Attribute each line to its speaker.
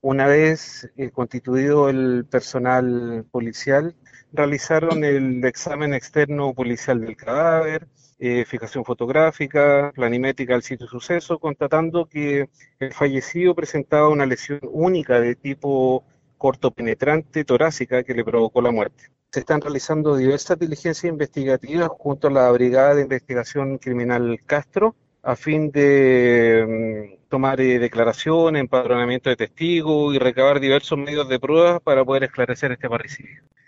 Speaker 1: Una vez constituido el personal policial, realizaron el examen externo policial del cadáver, fijación fotográfica, planimétrica del sitio de suceso, constatando que el fallecido presentaba una lesión única de tipo cortopenetrante torácica que le provocó la muerte. Se están realizando diversas diligencias investigativas junto a la Brigada de Investigación Criminal Castro a fin de tomar declaración, empadronamiento de testigos y recabar diversos medios de pruebas para poder esclarecer este parricidio.